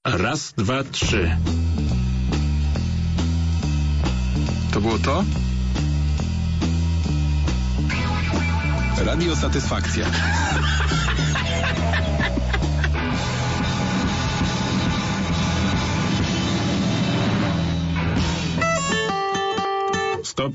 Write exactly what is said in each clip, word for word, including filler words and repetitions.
Raz, dwa, trzy. To było to? Radio Satysfakcja. Stop.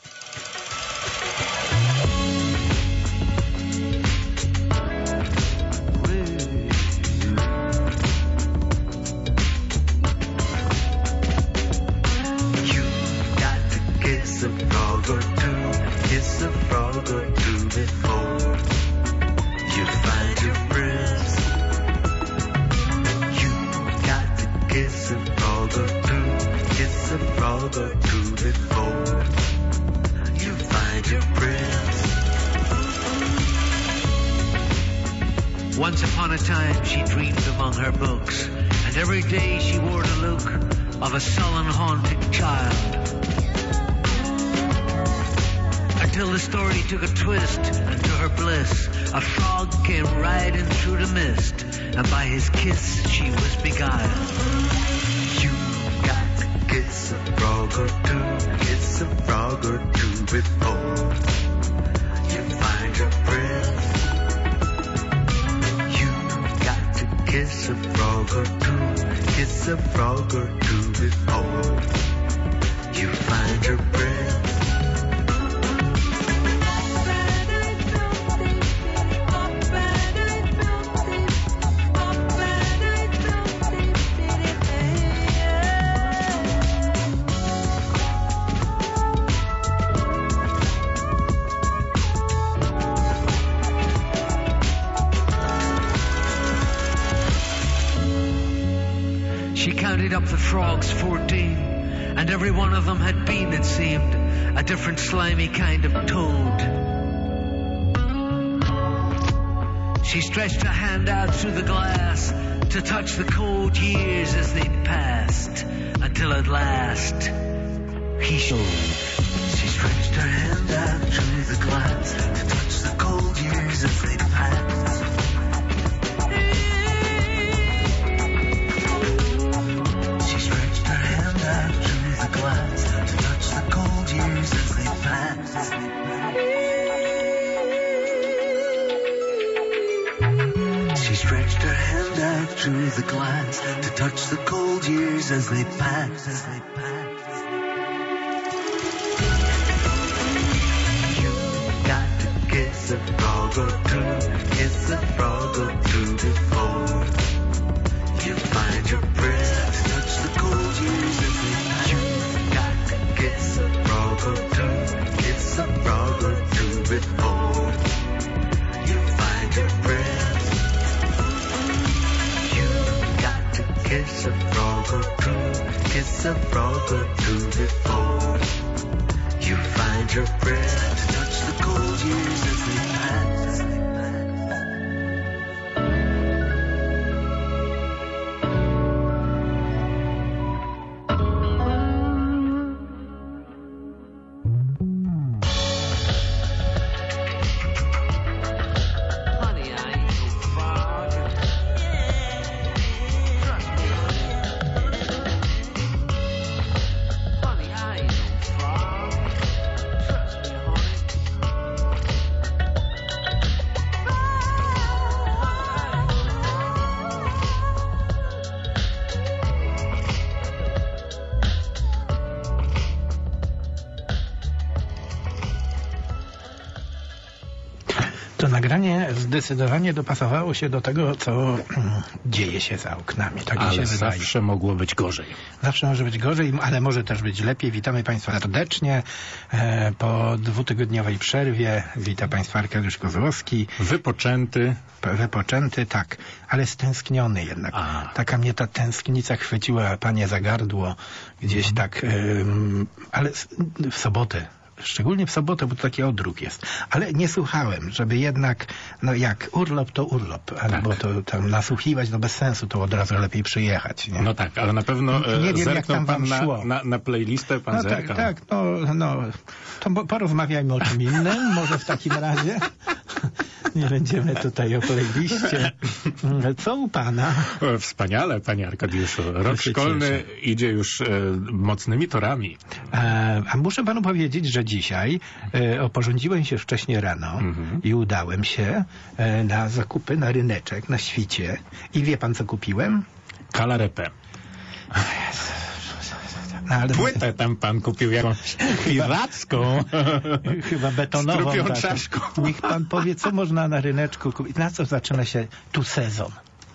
Once upon a time she dreamed among her books, and every day she wore the look of a sullen, haunted child. Until the story took a twist, and to her bliss, a frog came riding through the mist, and by his kiss she was beguiled. You got to kiss a frog or two, kiss a frog or two before you find your prince. Kiss a frog or two, kiss a frog or two before you find your prince. She counted up the frogs, fourteen, and every one of them had been, it seemed, a different slimy kind of toad. She stretched her hand out through the glass to touch the cold years as they'd passed, until at last he showed. She stretched her hand out through the glass to touch the cold years as they'd passed. To touch the cold years as they pass. She stretched her hand out through the glass to touch the cold years as they pass. You got to kiss a frog or two, kiss a frog or two before you find your breath. Touch the cold years as they pass. Kiss a frog or two, kiss a frog or two before you find your prince. You got to kiss a frog or two, kiss a frog or two before you find your prince. Touch the cold years as they pass. To nagranie zdecydowanie dopasowało się do tego, co dzieje się za oknami. Tak mi się wydaje. Zawsze mogło być gorzej. Zawsze może być gorzej, ale może też być lepiej. Witamy Państwa serdecznie. E, po dwutygodniowej przerwie wita Państwa Arkadiusz Kozłowski. Wypoczęty. Wypoczęty, tak, ale stęskniony jednak. A. Taka mnie ta tęsknica chwyciła, panie, za gardło. Gdzieś mhm. tak, ym, ale w sobotę. Szczególnie w sobotę, bo to taki odruch jest. Ale nie słuchałem, żeby jednak, no jak urlop to urlop, albo tak. to tam nasłuchiwać, no bez sensu, to od razu lepiej przyjechać. Nie? No tak, ale na pewno nie wiem, jak tam wam na, szło. Na, na playlistę pan no zerkał. Tak, tak, no, no to porozmawiajmy o czym innym, może w takim razie. Nie będziemy tutaj o playliście. Co u pana? O, wspaniale, panie Arkadiuszu. Rok się szkolny cieszę. idzie już e, mocnymi torami. E, a muszę panu powiedzieć, że dzisiaj e, oporządziłem się wcześnie rano Mhm. i udałem się e, na zakupy, na ryneczek, na świcie. I wie pan, co kupiłem? Kalarepę. No, ale Płytę tam pan kupił jakąś piracką. chyba betonową. Z trupią taką. czaszką. Niech pan powie, co można na ryneczku kupić. Na co zaczyna się tu sezon?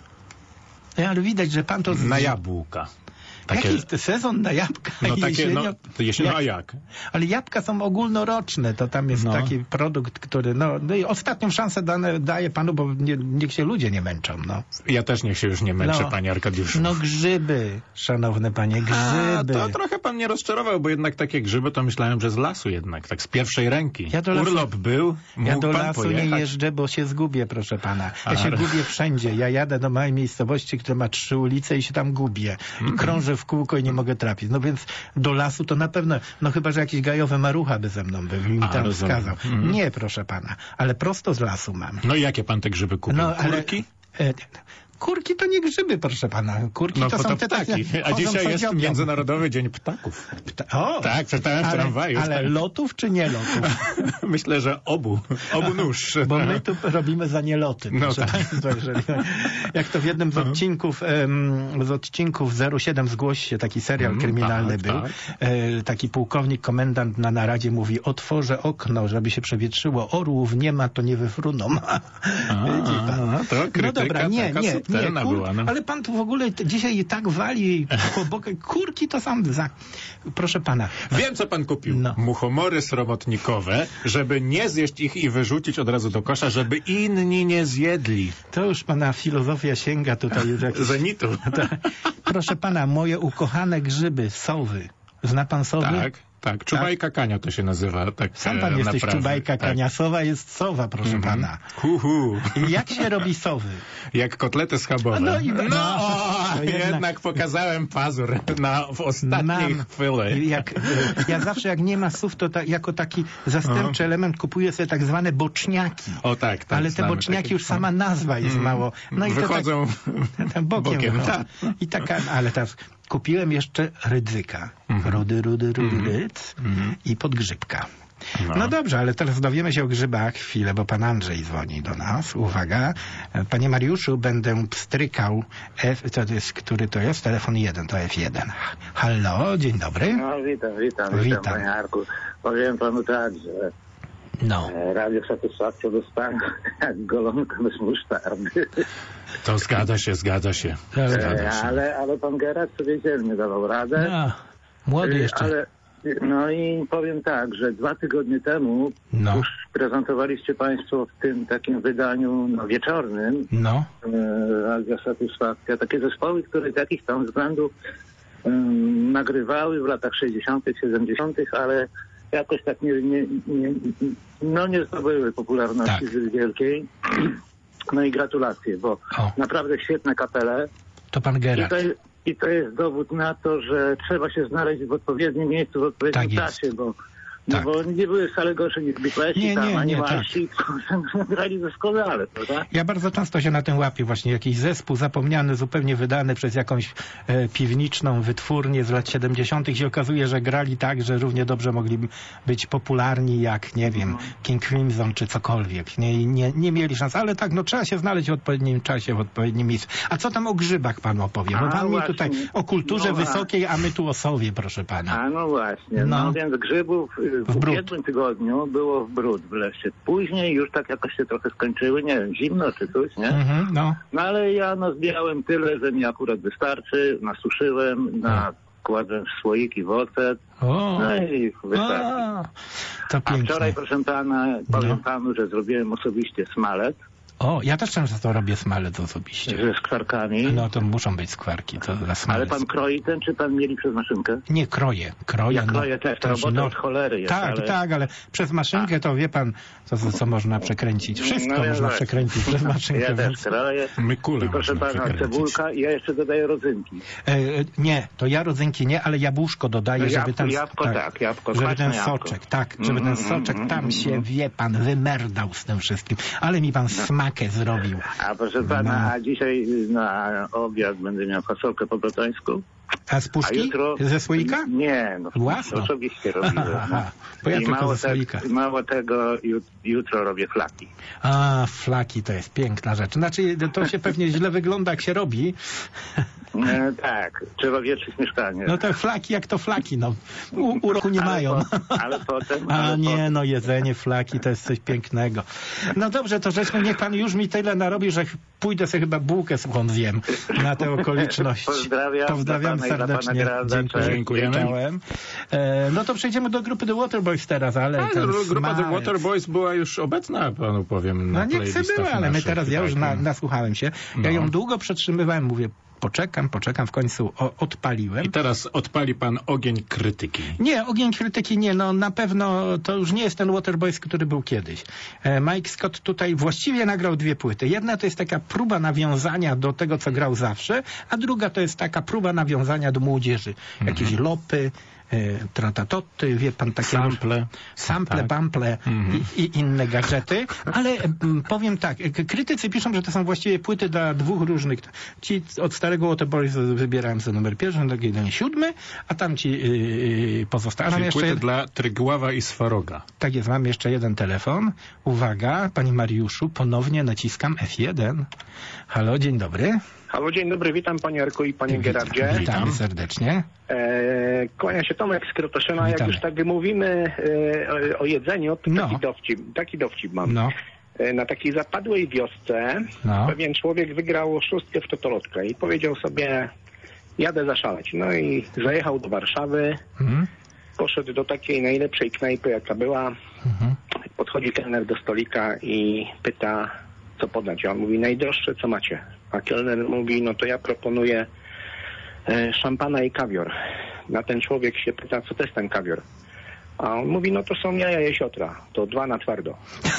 No, ale widać, że pan to... z- Na jabłka. Takie, Jaki to sezon na jabłka? no takie, no, jesienią? to jesienią, a jak? Ale jabłka są ogólnoroczne, to tam jest No. taki produkt, który, no, no i ostatnią szansę dane, daje panu, bo nie, niech się ludzie nie męczą, no. Ja też niech się już nie męczę, No. panie Arkadiuszu. No grzyby, szanowny panie, A, grzyby. to trochę pan mnie rozczarował, bo jednak takie grzyby to myślałem, że z lasu jednak, tak z pierwszej ręki. Ja do lasu- Urlop był, mógł Ja do pan lasu pojechać. nie jeżdżę, bo się zgubię, proszę pana. Ja A, się ale- gubię wszędzie. Ja jadę do małej miejscowości, która ma trzy ulice i się tam gubię. Mhm. I krążę w kółko i nie mogę trafić. No więc do lasu to na pewno, no chyba, że jakiś gajowy marucha by ze mną był i mi A, tam rozumiem. wskazał. Mhm. Nie, proszę pana, ale prosto z lasu mam. No i jakie pan te grzyby kupił? No, ale- Kurki? E, Kurki to nie grzyby, proszę pana. Kurki No to bo są to te ptaki. takie, A chodzą dzisiaj jest sąsiadom. Międzynarodowy Dzień Ptaków. Pta- O, Tak, przeczytałem w ale, tramwaju. ale lotów czy nie lotów? Myślę, że obu. Obu nóż. Bo my tu robimy za nieloty. No proszę tak. państwa, jeżeli, jak to w jednym z odcinków, em, z odcinków zero siedem Zgłoś się, taki serial Mm, kryminalny tak, był. tak. E, taki pułkownik, komendant na naradzie mówi: otworzę okno, żeby się przewietrzyło. Orłów nie ma, to nie wyfruną. A, to krytyka no dobra, nie, taka nie, nie. subtelna Kur... była. No. Ale pan tu w ogóle t- dzisiaj tak wali po bokach. Kurki to sam za... Proszę pana. Wiem, co pan kupił. No. Muchomory sromotnikowe, żeby nie zjeść ich i wyrzucić od razu do kosza, żeby inni nie zjedli. To już pana filozofia sięga tutaj już jakieś... Zenitu. Tak. Proszę pana, moje ukochane grzyby, sowy. Zna pan sowy? Tak, tak. Czubajka kania to się nazywa. Tak, Sam pan e, jesteś naprawdę. czubajka Tak. kaniasowa, jest sowa, proszę Mhm. pana. Hu, hu. I jak się robi sowy? Jak kotlety schabowe. No i- no, no, o, to jednak... jednak- pokazałem pazur na, w ostatniej Mam. chwili. Jak, e, ja zawsze jak nie ma sów, to ta, jako taki zastępczy element kupuję sobie tak zwane boczniaki. O tak, tak. Ale te znamy boczniaki takie. już sama nazwa jest Mm. mało. No i Wychodzą to tak, bokiem. bokiem, no. tak. I taka, ale teraz kupiłem jeszcze rydzyka. Mhm. Rudy, rudy, rudy, Mhm. rydz Mhm. i podgrzybka. No. No dobrze, ale teraz dowiemy się o grzybach chwilę, bo pan Andrzej dzwoni do nas. Uwaga. Panie Mariuszu, będę pstrykał F, to jest, który to jest? Telefon jeden, to F jeden. Halo, dzień dobry. No witam, witam, witam, Witam. panie Arku. Powiem panu tak, że No. e, Radio Satysfakcja dostałem jak golonkę bez musztardy. To zgadza się, zgadza się. Zgadza E, się. ale, ale pan Gerard sobie dzielnie dawał radę. No, młody E, jeszcze. Ale, no i powiem tak, że dwa tygodnie temu No. już prezentowaliście państwo w tym takim wydaniu no, wieczornym No. e, Radio Satysfakcja takie zespoły, które z jakichś tam względów um, nagrywały w latach sześćdziesiątych, siedemdziesiątych, ale jakoś tak nie, nie, nie, no nie zdobyły popularności Tak. zbyt wielkiej. No i gratulacje, bo O. naprawdę świetne kapele. To pan I Gerard. to, I to jest dowód na to, że trzeba się znaleźć w odpowiednim miejscu, w odpowiednim Tak jest. czasie, bo, no Tak. bo nie były wcale gorsze niż Beatlesi, Nie, tam nie, nie, animalsi, tak. grali doskonale, prawda? Ja bardzo często się na tym łapię właśnie. Jakiś zespół zapomniany, zupełnie wydany przez jakąś e, piwniczną wytwórnię z lat siedemdziesiątych się okazuje, że grali tak, że równie dobrze mogli być popularni jak, nie wiem, King Crimson czy cokolwiek. Nie, nie, nie mieli szans, ale tak, no trzeba się znaleźć w odpowiednim czasie, w odpowiednim miejscu. A co tam o grzybach pan opowie? Bo A, pan mi właśnie. tutaj o kulturze No, a- wysokiej, a my tu o sowie, proszę pana. A no właśnie, no, No. więc grzybów y, w, W brud. ubiegłym tygodniu było w brud w lesie. Później już tak jakoś się trochę skończyły, nie wiem, zimno czy coś, nie? Mhm, no. No ale ja no zbierałem tyle, że mi akurat wystarczy, nasuszyłem, na kładłem w słoiki w ocet, O, no i wystarczy. a, to A pięknie. wczoraj, proszę pana, powiem No. panu, że zrobiłem osobiście smalec. O, ja też często robię smalec osobiście. Ze skwarkami. No to muszą być skwarki, to dla smalec. Ale pan kroi ten, czy pan mieli przez maszynkę? Nie, kroję. Kroję, Ja kroję no, też, ta też, robota no, od cholery jest, Tak, ale... tak, ale przez maszynkę to wie pan, co, co, co można przekręcić. Wszystko No ja można tak. przekręcić przez maszynkę. Ja też więc... kroję. My kulę I proszę można pana, przekręcić. cebulka i ja jeszcze dodaję rodzynki. E, nie, to ja rodzynki nie, ale jabłuszko dodaję, No, żeby jabłko, ten, jabłko tak, jabłko, żeby kwaśne ten jabłko. soczek, tak, żeby Mm, ten mm, soczek mm, tam mm, się, mm. wie pan, wymerdał z tym wszystkim. Ale mi pan smakę zrobił. A proszę pana, No. a dzisiaj na obiad będę miał fasolkę po bretońsku. A z A puszki? jutro... Ze słoika? Nie, no Własno? oczywiście robię. Aha, bo ja I tylko mało, ze słoika. te, mało tego, jut, jutro robię flaki. A, flaki to jest piękna rzecz. Znaczy, to się pewnie źle wygląda, jak się robi. E, tak, trzeba wietrzyć mieszkanie. No te flaki, jak to flaki, no. U, uroku nie ale mają. Po, ale potem... A ale nie, potem, no jedzenie flaki to jest coś pięknego. No dobrze, to żeśmy, niech pan już mi tyle narobi, że pójdę sobie chyba bułkę suchą zjem na tę okoliczność. Pozdrawiam, Pozdrawiam dla pana i dla pana serdecznie. Geralda. Dziękuję. Dziękujemy. Czołem. E, no to przejdziemy do grupy The Waterboys teraz, ale Ale ten grupa The smalec- Waterboys była już obecna, panu powiem, na No nie chcę playlistach była, ale my naszych, teraz, ja już tak. na, nasłuchałem się. Ja No. ją długo przetrzymywałem, mówię, poczekam, poczekam, w końcu o, odpaliłem. I teraz odpali pan ogień krytyki. Nie, ogień krytyki nie, no na pewno to już nie jest ten Waterboys, który był kiedyś. E, Mike Scott tutaj właściwie nagrał dwie płyty. Jedna to jest taka próba nawiązania do tego, co grał zawsze, a druga to jest taka próba nawiązania do młodzieży. Jakieś Mhm. lopy, e, tratatoty, wie pan, takie... Sample. Sample, Tak. bample Mhm. i, i inne gadżety, ale mm, powiem tak, k- krytycy piszą, że to są właściwie płyty dla dwóch różnych. Ci od starego Waterboys wybierałem sobie numer pierwszy, taki jeden siódmy, a tam ci yy, pozostali. Czyli Jeszcze płyty jed... dla Trygława i Swaroga. Tak jest, mam jeszcze jeden telefon. Uwaga, panie Mariuszu, ponownie naciskam F jeden. Halo, dzień dobry. Halo, dzień dobry, witam panie Arku i panie Gerardzie. Witamy serdecznie. E, kłania się Tomek z Krotoszyna. Jak Witamy. już tak mówimy e, o, o jedzeniu, to No. taki dowcip, taki dowcip mam. No, E, na takiej zapadłej wiosce no. pewien człowiek wygrał szóstkę w totolotkę i powiedział sobie, jadę zaszaleć. No i zajechał do Warszawy, Mhm. poszedł do takiej najlepszej knajpy, jaka była. Mhm. Podchodzi kelner do stolika i pyta, co podać. A on mówi, najdroższe, co macie? A kelner mówi, no to ja proponuję e, szampana i kawior. Na ten człowiek się pyta, co to jest ten kawior? A on mówi, no to są jaja jesiotra. To dwa na twardo.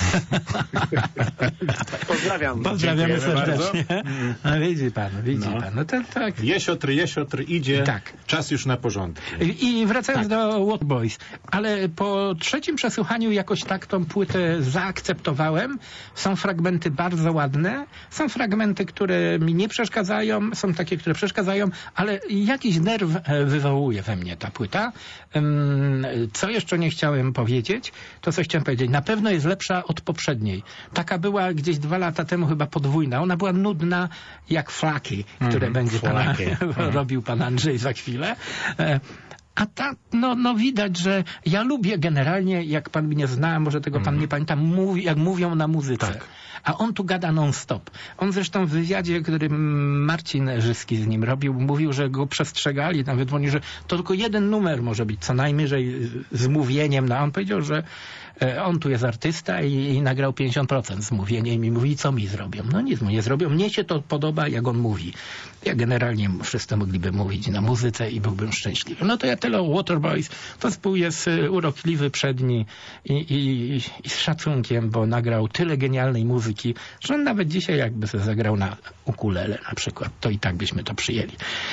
Pozdrawiam. Pozdrawiamy Dziękujemy serdecznie. No, widzi pan, widzi No. pan. No to tak. Jesiotr, jesiotr idzie. Tak. Czas już na porządki. I wracając Tak. do Waterboys, ale po trzecim przesłuchaniu jakoś tak tą płytę zaakceptowałem. Są fragmenty bardzo ładne, są fragmenty, które mi nie przeszkadzają, są takie, które przeszkadzają, ale jakiś nerw e, wywołuje we mnie ta płyta. Ym, Co jeszcze nie chciałem powiedzieć, to co chciałem powiedzieć, na pewno jest lepsza od poprzedniej. Taka była gdzieś dwa lata temu chyba podwójna. Ona była nudna jak flaki, które Mhm, będzie pana, flaki. robił pan Andrzej za chwilę. E, A ta, no, no widać, że ja lubię generalnie, jak pan mnie zna, może tego pan nie pamięta, mówi, jak mówią na muzyce. Tak. A on tu gada non-stop. On zresztą w wywiadzie, który Marcin Żyski z nim robił, mówił, że go przestrzegali, nawet oni, że to tylko jeden numer może być, co najmniej z mówieniem. No, a on powiedział, że e, on tu jest artysta i, i nagrał pięćdziesiąt procent z mówieniem i mówi, co mi zrobią? No nic mu nie zrobią. Mnie się to podoba, jak on mówi. Ja generalnie wszyscy mogliby mówić na muzyce i byłbym szczęśliwy. No to ja tyle o Waterboys. To zespół jest y, urokliwy, przedni i, i, i z szacunkiem, bo nagrał tyle genialnej muzyki, że on nawet dzisiaj jakby sobie zagrał na ukulele na przykład, to i tak byśmy to przyjęli.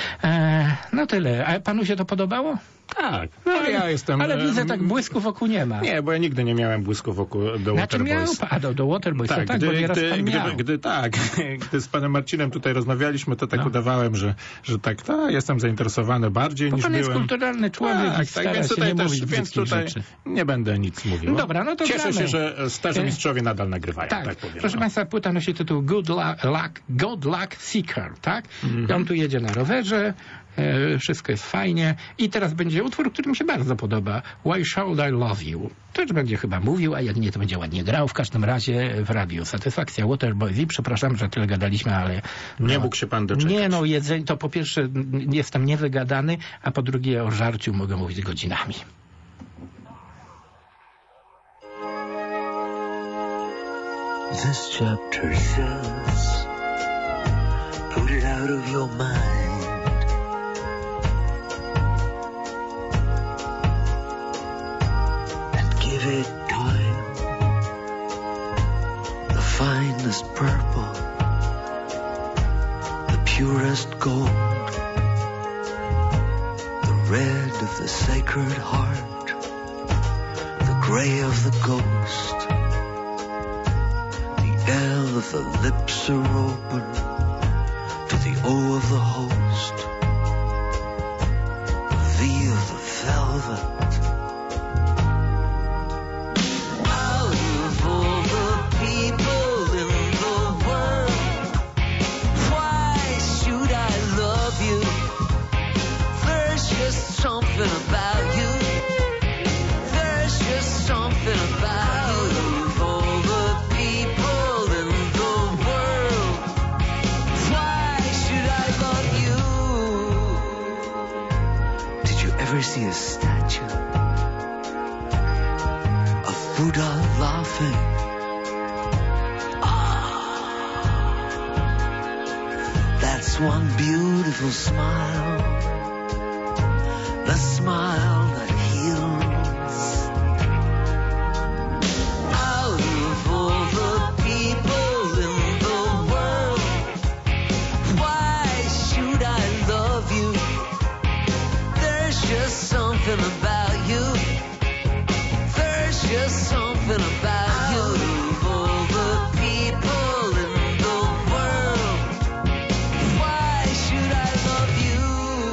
E, no tyle. A panu się to podobało? Tak. No, ale ja jestem... Ale widzę, em, tak błysku wokół nie ma. Nie, bo ja nigdy nie miałem błysku wokół do Znaczy miał Waterboys. pan, a do, do Waterboys, Tak, tak, tak gdy, bo nieraz gdy, pan gdy, miał. gdy tak, gdy z panem Marcinem tutaj rozmawialiśmy, to tak No. udawałem, że, że tak, ta, jestem zainteresowany bardziej Bo niż pan jest byłem. kulturalny człowiek i tak, stara tak, więc się tutaj nie też, mówić więc brzydkich tutaj rzeczy. nie będę nic mówił. No dobra, no to Cieszę gramy. się, że starzy E, mistrzowie nadal nagrywają, tak, Tak, powiem. proszę no. Państwa, płyta nosi tytuł Good Luck, luck, Good Luck Seeker, tak? Mhm. I on tu jedzie na rowerze, e, wszystko jest fajnie i teraz będzie utwór, który mi się bardzo podoba. Why Should I Love You? Też będzie chyba mówił, a jak nie, to będzie ładnie grał. W każdym razie w radiu. Satysfakcja Waterboys. I przepraszam, że tyle gadaliśmy, ale... Nie no, mógł się pan doczekać. Nie, no jedzenie, to po pierwsze n- jestem niewygadany, a po drugie o żarciu mogę mówić godzinami. this chapter says, put it out of your mind. And give it time. The finest purple, the purest gold, the red of the sacred heart, the gray of the ghost. L of the lips are open to the O of the host, the V of the velvet. Out of all the people in the world, why should I love you? There's just something about you. There's just something about you. Of all the people ever see a statue of Buddha laughing? Ah, that's one beautiful smile, the smile that heals. Out of all the people in the world, why should I love you? Just something about you. There's just something about you. Of all the people in the world, why should I love you?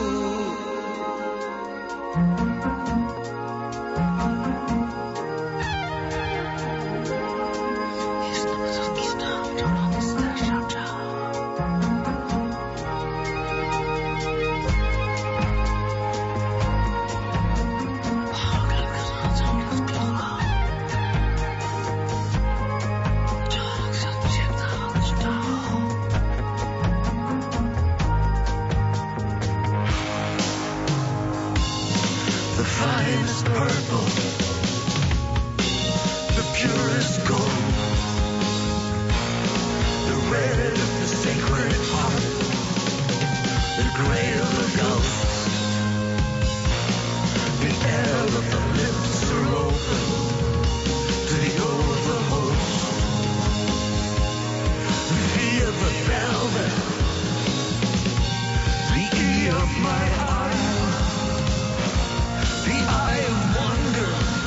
The finest purple, the purest gold, the red of the sacred heart, the gray of the ghost, the L of the lips are open to the O of the host, the V of the velvet, the E of my eye. The eye of wonder,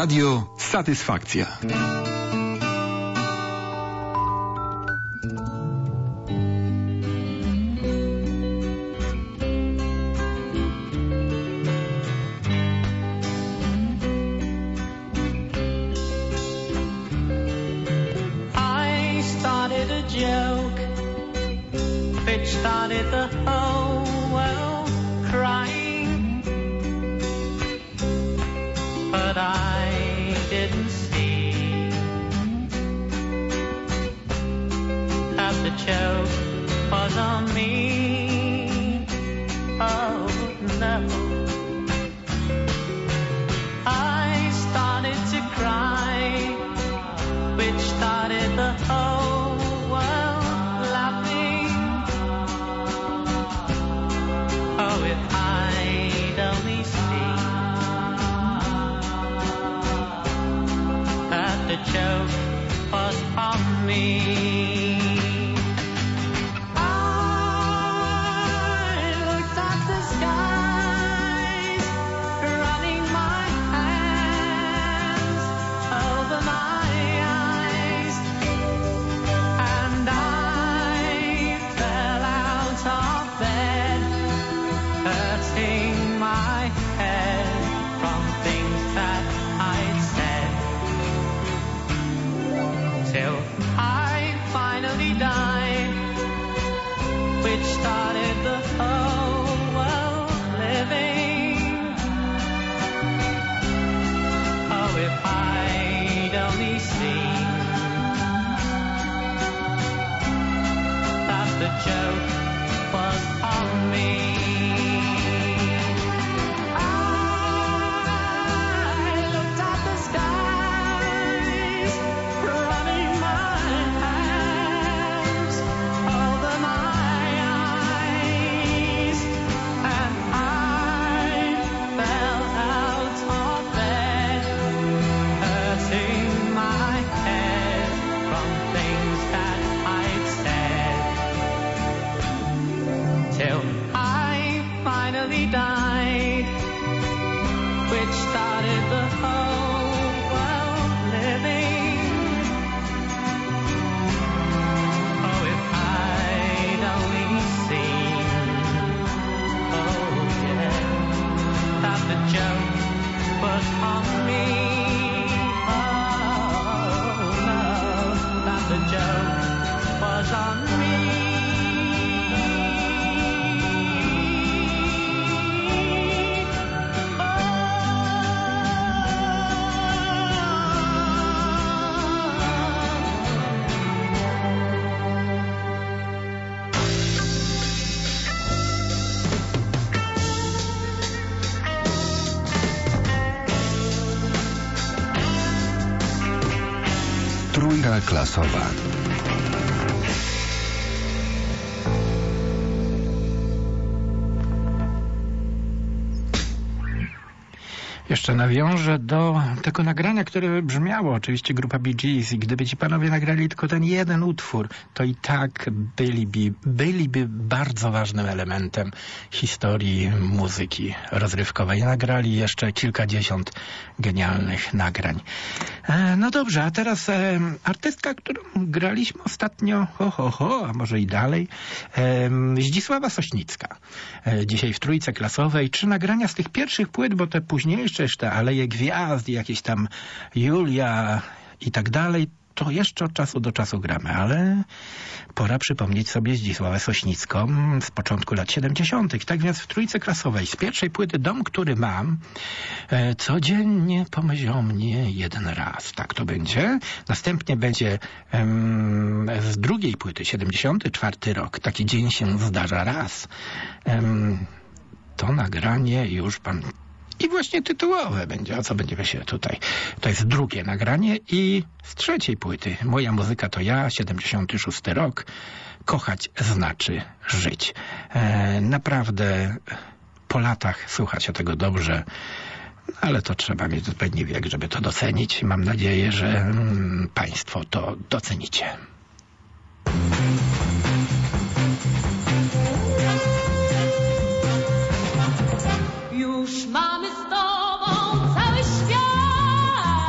Radio Satysfakcja. I started a joke which started the whole world crying, but I didn't see that the joke was on me. Oh no, I started to cry, which started the whole world laughing. Oh, if I'd only seen that the joke was on me. I looked at the skies, running my hands over my eyes, and I fell out of bed, hurting my head from things that I'd said, till I finally died, which started the whole world living. Oh, if I'd only seen that the joke was on me. I looked at the skies, running my hands over my eyes, and I fell out of bed, hurting my head from things that I'd said, till I finally died, which started the whole world living. Oh, if I'd only seen, oh yeah, that the joke was on me. Oh no, that the joke was on me. Trójka klasowa. Jeszcze nawiążę do tego nagrania, które brzmiało, oczywiście grupa Bee Gees, i gdyby ci panowie nagrali tylko ten jeden utwór, to i tak byliby, byliby bardzo ważnym elementem historii muzyki rozrywkowej. Nagrali jeszcze kilkadziesiąt genialnych nagrań. E, no dobrze, a teraz e, artystka, którą graliśmy ostatnio, ho, ho, ho, a może i dalej, e, Zdzisława Sośnicka. E, dzisiaj w Trójce Klasowej. Trzy nagrania z tych pierwszych płyt, bo te późniejsze, jeszcze te Aleje Gwiazd, jakieś tam Julia i tak dalej, to jeszcze od czasu do czasu gramy, ale pora przypomnieć sobie Zdzisławę Sośnicką z początku lat siedemdziesiątych. Tak więc w Trójce Klasowej z pierwszej płyty Dom, który mam, e, codziennie pomyśl o mnie jeden raz. Tak to będzie. Następnie będzie em, z drugiej płyty, siedemdziesiąty czwarty rok. Taki dzień się zdarza raz. Em, to nagranie już pan... I właśnie tytułowe będzie, a co będziemy się tutaj... To jest drugie nagranie i z trzeciej płyty Moja muzyka to ja, siedemdziesiąty szósty rok. Kochać znaczy żyć. E, naprawdę po latach słucha się tego dobrze, ale to trzeba mieć odpowiedni wiek, żeby to docenić. Mam nadzieję, że mm, państwo to docenicie. Już mamy z tobą cały świat.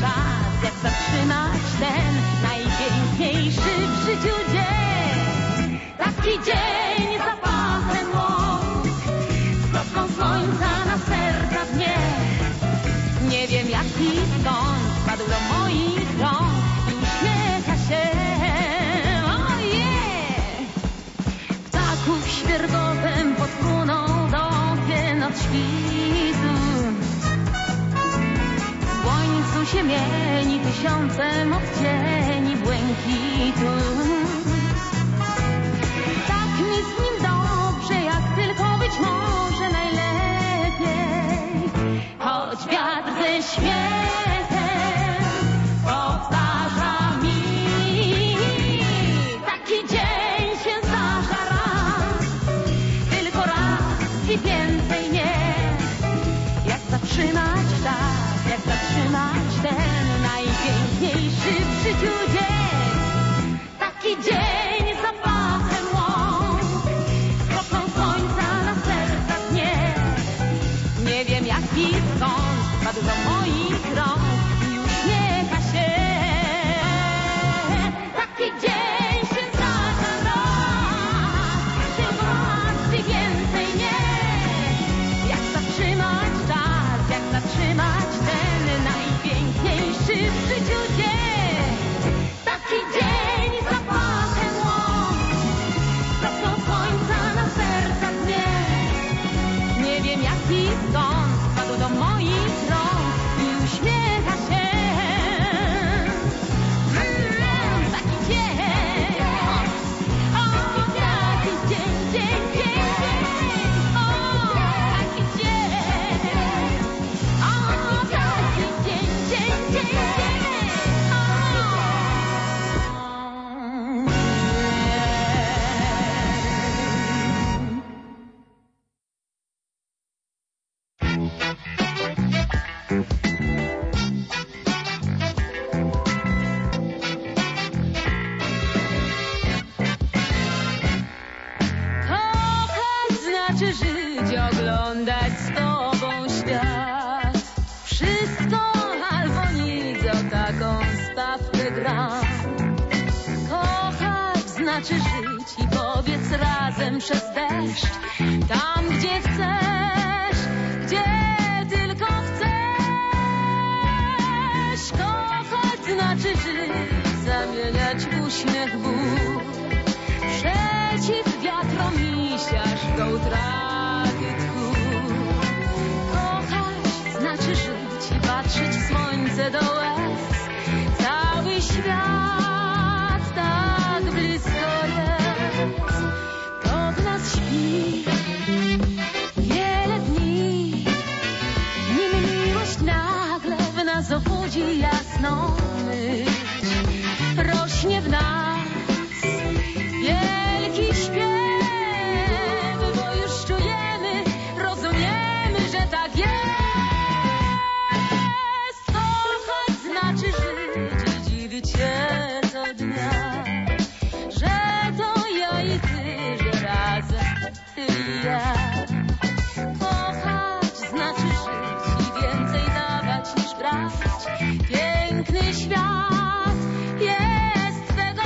czas, jak zatrzymać ten najpiękniejszy w życiu dzień. Taki dzień zapachem łąk, z prostą słońca na serca dnie. Nie wiem jak i skąd spadł do moich rąk i uśmiecha się. Ojej! Ptaków świergotem podpłynął do okien od świtu. Słońcu się mieni tysiącem odcieni błękitu. Tak mi z nim dobrze, jak tylko być może najlepiej. Choć wiatr ze śmiechem powtarza mi, taki dzień się zdarza raz, tylko raz i więcej nie. Jak zatrzymać czas, jak zatrzymać ten najpiękniejszy w życiu dzień. Taki dzień zapachem łąk, z kropką słońca na serca dnie. Nie wiem jak i skąd spadł do moich rąk i uśmiecha się. Taki dzień się zdarza raz, tylko raz i więcej nie. Jak zatrzymać czas, jak zatrzymać ten najpiękniejszy w życiu dzień. Taki dzień zapachem łąk, z kropką słońca na serca dnie. Nie wiem jak i skąd spadł do moich rąk i uśmiecha się. Mm, taki dzień, o, taki dzień, dzień, dzień, dzień. O, taki dzień, o, taki dzień, dzień, dzień, dzień. Kochać znaczy żyć, oglądać z tobą świat. Wszystko albo nic, o taką stawkę gram. Kochać znaczy żyć i powiedz razem przez deszcz. Tam gdzie chcesz, gdzie tylko chcesz. Kochać znaczy żyć, zamieniać uśmiech w ból. Przeciw wiatrom iść, aż do utraty tchu. Kochać znaczy żyć i patrzeć w słońce do łez. Cały świat tak blisko jest. To w nas śpi wiele dni, nim miłość nagle w nas obudzi jasną myśl. Rośnie w nas wielki śpiew, bo już czujemy, rozumiemy, że tak jest. Kochać znaczy żyć i dziwić się co dnia, że to ja i ty, że razem ty i ja. Kochać znaczy żyć i więcej dawać niż brać. Piękny świat jest twego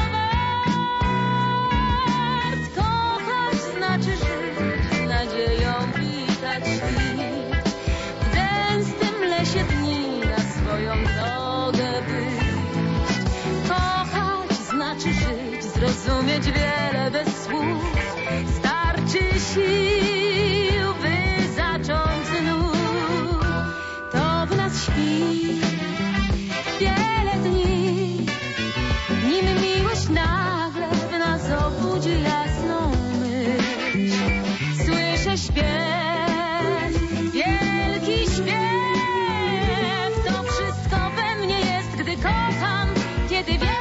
wart. Kochać znaczy żyć, z nadzieją witać świt. W gęstym lesie dni na swoją drogę wyjść. Kochać znaczy żyć, zrozumieć wiele bez słów. Starczy sił, by zacząć znów. To w nas śpi wiele dni, nim miłość nagle w nas obudzi jasną myśl. Słyszę śpiew, wielki śpiew. To wszystko we mnie jest, gdy kocham, kiedy wiem.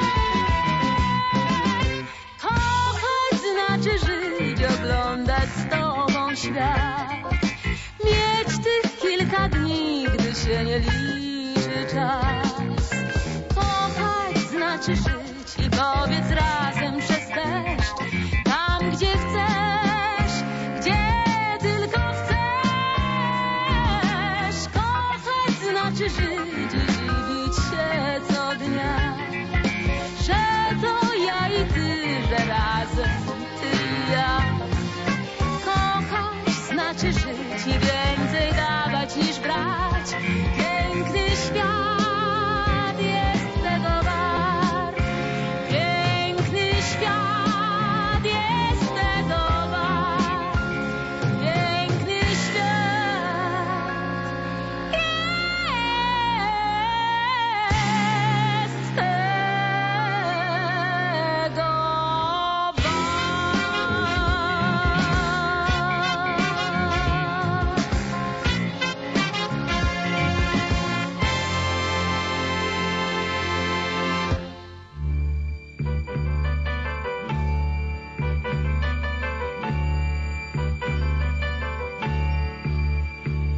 Kochać znaczy żyć, oglądać z tobą świat. Mieć tych kilka dni, gdy się nie liczy czas. Kochać znaczy żyć i powiedz razem przez deszcz. Tam gdzie chcesz, gdzie tylko chcesz. Kochać znaczy żyć i dziwić się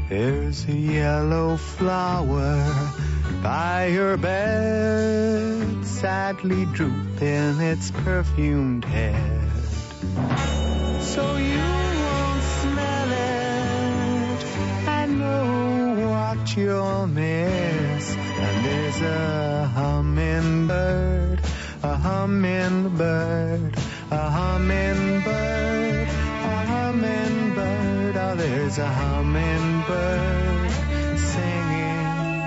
There's a yellow flower by your bed, sadly drooping its perfumed head. So you won't smell it, I know what you'll miss. And there's a hummingbird, a hummingbird, a hummingbird, a hummingbird. Oh, there's a hummingbird singing.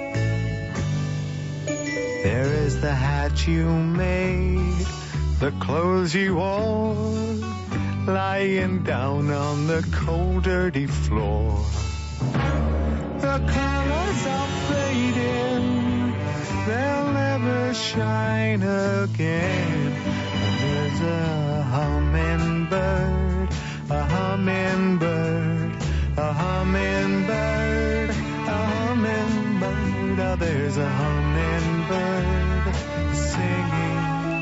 There is the hat you made, the clothes you wore, lying down on the cold, dirty floor. The colors are fading, they'll never shine again. And there's a hummingbird, a hummingbird, a hummingbird, a hummingbird. Oh, there's a hummingbird singing.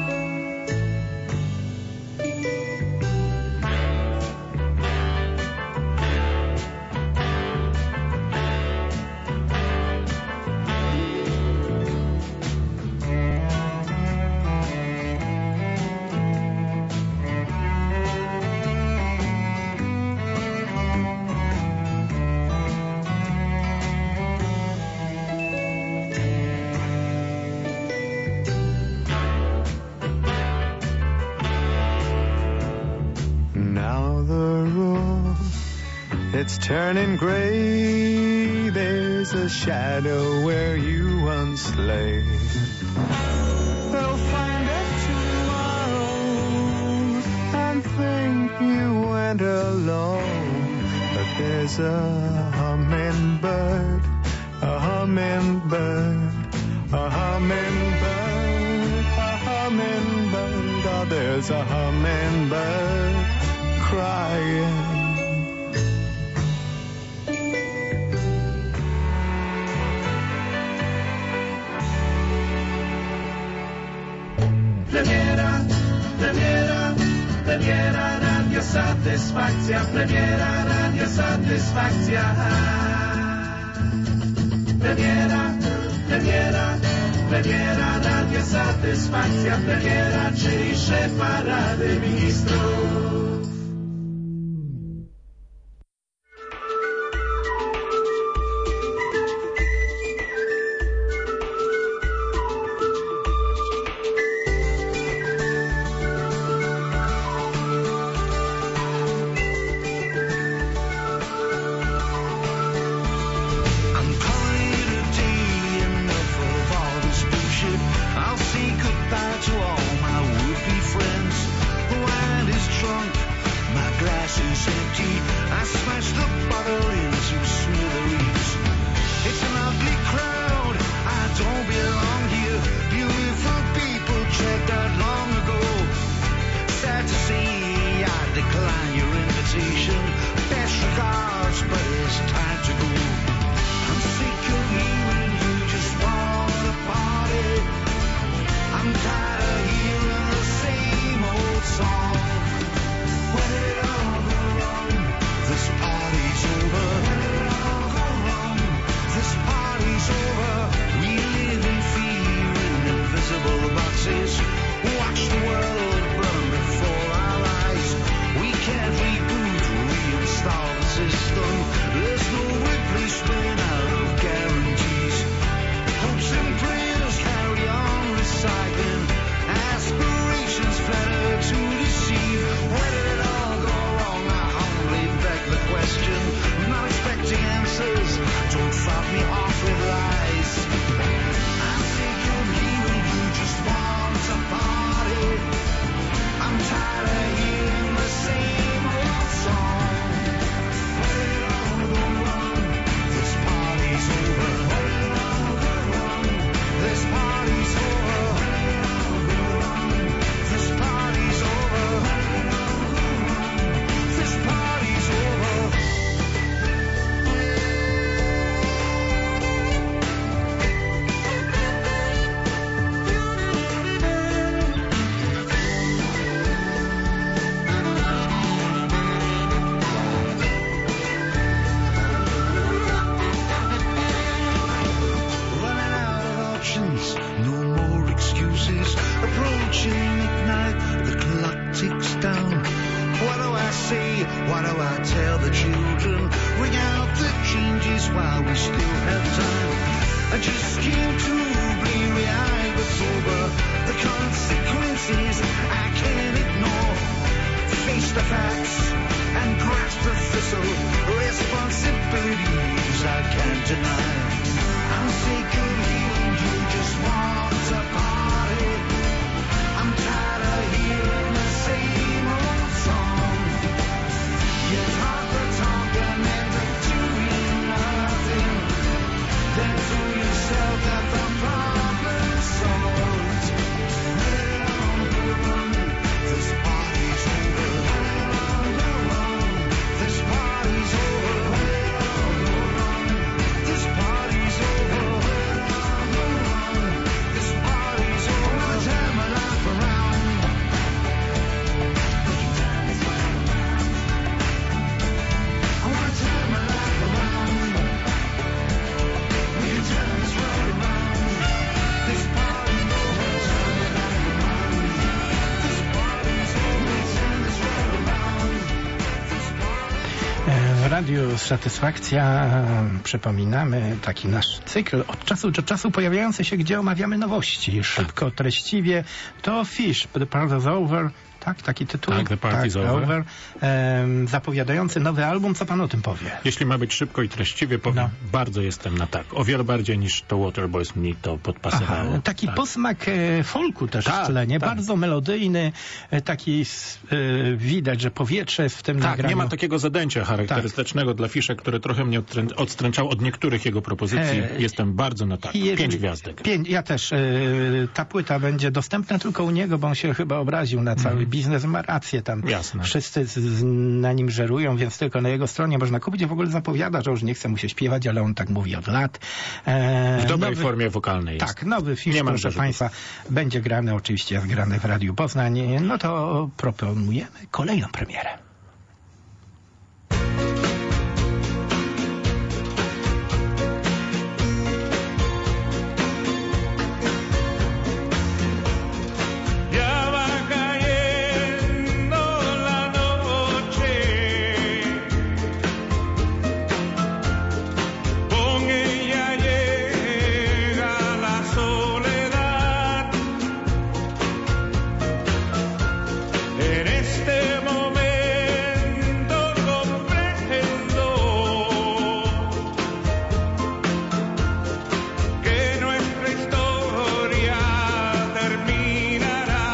It's turning gray, there's a shadow where you once lay. They'll find it tomorrow and think you went alone. But there's a hummingbird, a hummingbird, a hummingbird, a hummingbird. Oh, there's a hummingbird crying. Premiera, premiera, premiera Radio Satysfakcja, premiera Radio Satysfakcja. Premiera, premiera, premiera Radio Satysfakcja, premiera, czyli szefa Rady Ministrów. There's no promises, no more excuses. Approaching midnight, the clock ticks down. What do I say? What do I tell the children? Ring out the changes while we still have time. I just came to bleary-eyed but sober. The consequences I can't ignore. Face the facts and grasp the thistle. Responsibilities I can't deny. I'm sick of hearing you just want to party. I'm tired of hearing the same old song. You talk the talk and end up doing nothing. Then fool yourself that the problem's solved. Well, on the run, this party's over. Well, on the run, this party's over. Well, on the run, this party's over. Well, on the run, this party's over. I wanna turn my life around. I wanna turn my life around. We can turn this world around. This party's over. Turn my life around. This party's over. Turn this world around. This party's W Radiu Satysfakcja e, przypominamy taki nasz cykl od czasu do czasu pojawiający się, gdzie omawiamy nowości. Szybko, treściwie. To Fish, The Party's Over. Tak, taki tytuł. Tak, The Party's Over. E, zapowiadający nowy album. Co pan o tym powie? Jeśli ma być szybko i treściwie, powiem, No. bardzo jestem na tak. O wiele bardziej niż to Waterboys mi to podpasowało. Aha, taki tak. posmak e, folku też Tak, w tle, nie? tak. Bardzo melodyjny, e, taki s- e, widać, że powietrze jest w tym Tak, nagraniu. nie ma takiego zadęcia charakterystycznego dla Fisza, które trochę mnie odtrę- odstręczało od niektórych jego propozycji. E, Jestem bardzo na tak. I jeżeli- Pięć gwiazdek. Pięć, ja też. E, ta płyta będzie dostępna tylko u niego, bo on się chyba obraził na cały biznes. Ma rację, tam Jasne. wszyscy z, z, na nim żerują, więc tylko na jego stronie można kupić. W ogóle zapowiada, że już nie chce mu się śpiewać, ale on tak mówi od lat. E, W dobrej nowy, formie wokalnej jest. Tak, nowy film, Nie mam proszę zarzutów. Państwa, będzie grany, oczywiście jest grany w Radiu Poznań. No to proponujemy kolejną premierę. Ya va cayendo la noche, con ella llega la soledad. En este momento comprendo que nuestra historia terminará.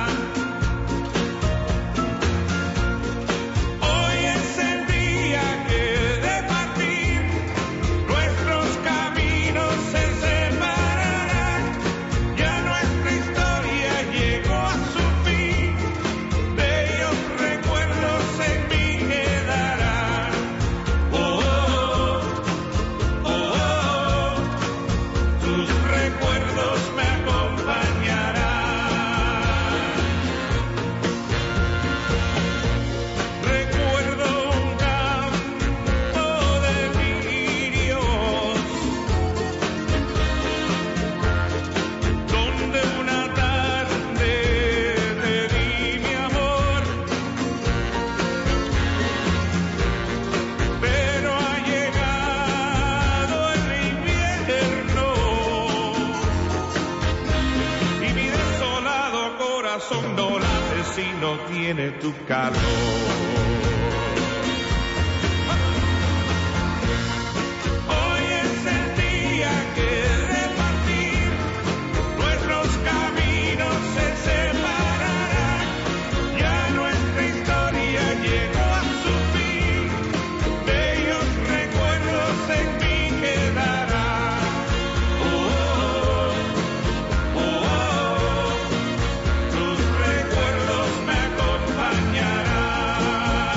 Hoy es el día que de partir nuestros caminos se separarán. Ya nuestra historia llegó a su fin, bellos recuerdos en mí quedarán. Oh, oh, oh, oh, tus recuerdos me acompañarán. Recuerdo un campo de lirios, donde una tarde te di mi amor, pero ha llegado el invierno y mi desolado corazón no late si no tiene tu calor. Hoy es el día que de partir nuestros caminos se separarán. Ya nuestra historia llegó a su fin, bellos recuerdos en mí quedarán. Oh, oh, oh, oh, tus recuerdos me acompañarán.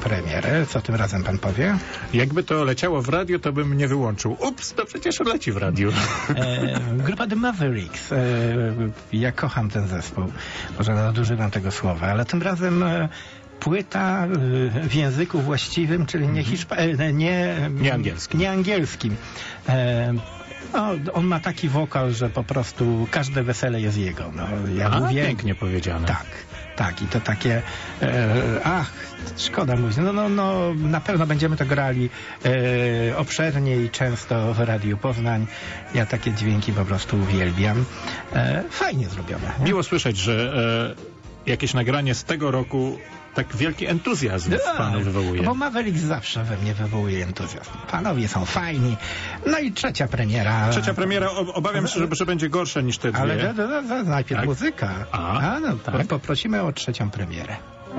premierę. Co tym razem pan powie? Jakby to leciało w radiu, to bym nie wyłączył. Ups, to przecież leci w radiu. E, grupa The Mavericks. E, ja kocham ten zespół. Może nadużywam tego słowa, ale tym razem e, płyta e, w języku właściwym, czyli nie, hiszpa- e, nie, Nie angielskim. Nie angielskim. E, no, on ma taki wokal, że po prostu każde wesele jest jego. No, ja A, mówię, pięknie powiedziane. tak. Tak, i to takie, e, ach, szkoda mówić, no, no, no, na pewno będziemy to grali e, obszernie i często w Radiu Poznań. Ja takie dźwięki po prostu uwielbiam. E, fajnie zrobione. Nie? Miło słyszeć, że e, jakieś nagranie z tego roku tak wielki entuzjazm w panu wywołuje. Bo Mavericks zawsze we mnie wywołuje entuzjazm. Panowie są fajni. No i trzecia premiera. Trzecia premiera, ob- obawiam się, że, że będzie gorsza niż te dwie. Ale do, do, do, do, najpierw Tak. muzyka. A, A no, tak. poprosimy o trzecią premierę.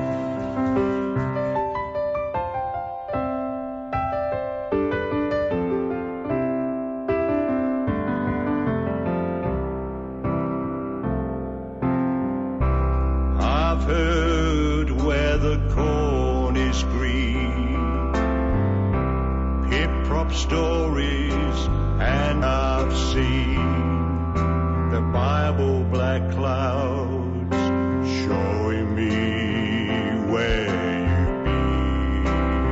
I've heard where the corn is green, hip prop stories, and I've seen the Bible black clouds showing me where you've been.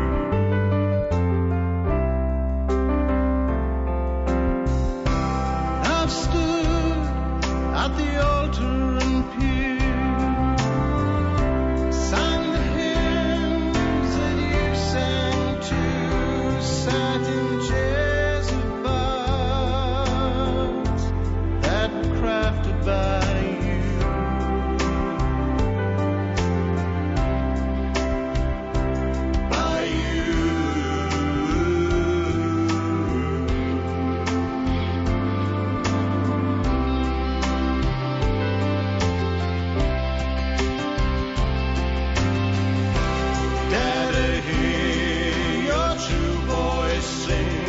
I've stood at the altar and peered, sang the hymns that you sang to, sat in chairs of boughs that were crafted by you. By you. Dare to hear your true voice sing.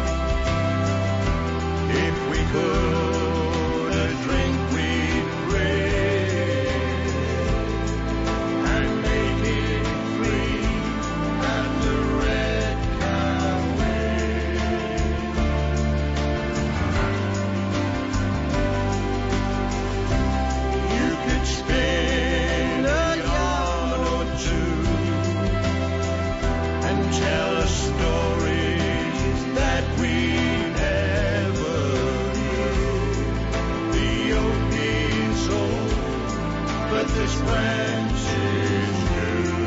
If we could a drink, we'd pray and make it free at the Red Cow Way. You could spin a yarn or two and tell us stories that we never knew. The oak is old, but this branch is new.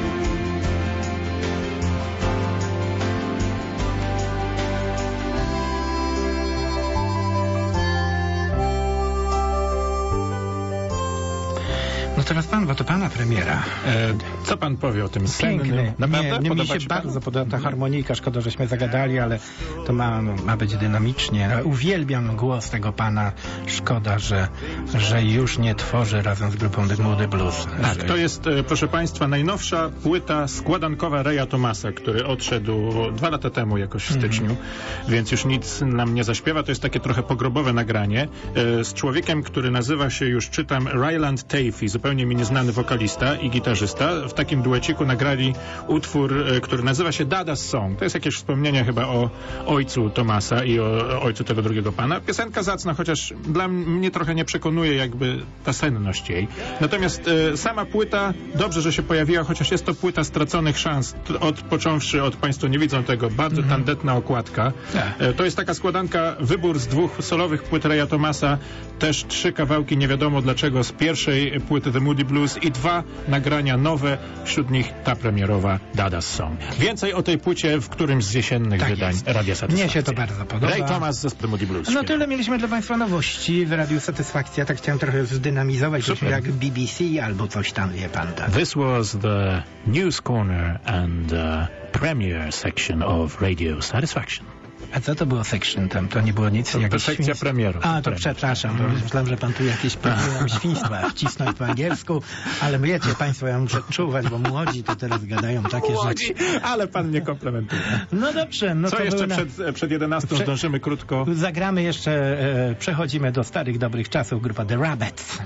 No teraz pan, bo to pana premiera. E, co pan powie o tym sennym? Piękny. Naprawdę? Nie, nie, mi Podoba się ci panu? bardzo podoba ta harmonika. Szkoda, żeśmy zagadali, ale to ma, ma być dynamicznie. Uwielbiam głos tego pana. Szkoda, że, że już nie tworzy razem z grupą The Moody Blues. Tak, że... to jest, e, proszę państwa, najnowsza płyta składankowa Raya Thomasa, który odszedł dwa lata temu jakoś w styczniu, Mhm. więc już nic nam nie zaśpiewa. To jest takie trochę pogrobowe nagranie e, z człowiekiem, który nazywa się, już czytam, Ryland Tafey, zupełnie mi nieznany wokalista i gitarzysta. W takim dueciku nagrali utwór, e, który nazywa się Dada's Song. To jest jakieś wspomnienie chyba o ojcu Thomasa i o, o ojcu tego drugiego pana. Piosenka zacna, chociaż dla mnie trochę nie przekonuje jakby ta senność jej. Natomiast e, sama płyta, dobrze, że się pojawiła, chociaż jest to płyta straconych szans, t- od, począwszy od, państwo nie widzą tego, bardzo Mhm. tandetna okładka. Tak. E, to jest taka składanka, wybór z dwóch solowych płyt Raya Thomasa, też trzy kawałki, nie wiadomo dlaczego, z pierwszej płyty The Moody Blues i dwa nagrania nowe, wśród nich ta premierowa Dada's Song. Więcej o tej płycie w którymś z jesiennych Tak wydań jest. Radia Satysfakcja. Mnie się to bardzo podoba. Ray Thomas z The Moody Blues. No tyle mieliśmy dla państwa nowości w Radiu Satysfakcja. Tak chciałem trochę zdynamizować, Super. żeśmy jak B B C albo coś tam, wie pan. Tak. This was the news corner and uh, premiere section of Radio Satisfaction. A co to było section tam? To nie było nic? To jakieś sekcja świństwo? premieru. A, to Premier. przepraszam, bo myślałem, że pan tu jakieś próbuje świństwa wcisnąć po angielsku, ale wiecie państwo, ja muszę czuwać, bo młodzi to teraz gadają takie Młodzi, rzeczy. ale pan nie komplementuje. No dobrze, no Co to jeszcze były na- przed, przed jedenastą Prze- zdążymy krótko? Zagramy jeszcze, e, przechodzimy do starych, dobrych czasów, grupa The Rabbits.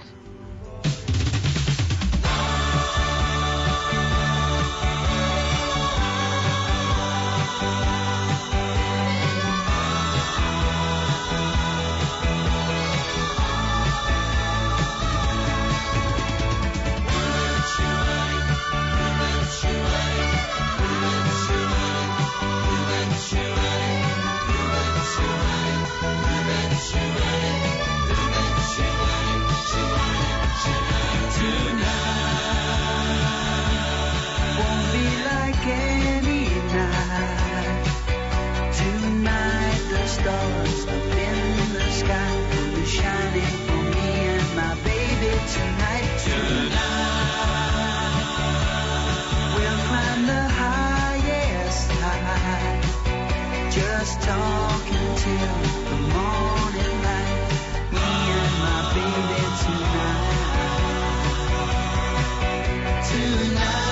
talking till the morning light. Me and my baby tonight. Tonight.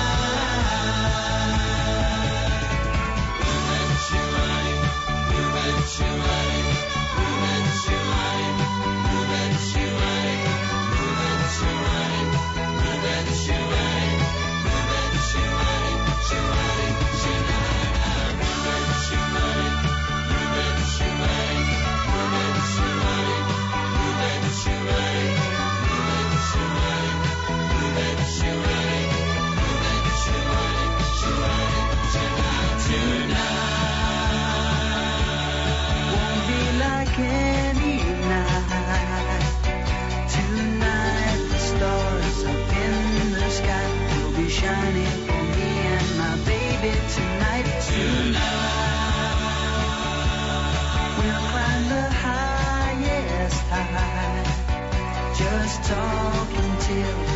Shining for me and my baby tonight. Tonight we'll climb the highest high, just talking till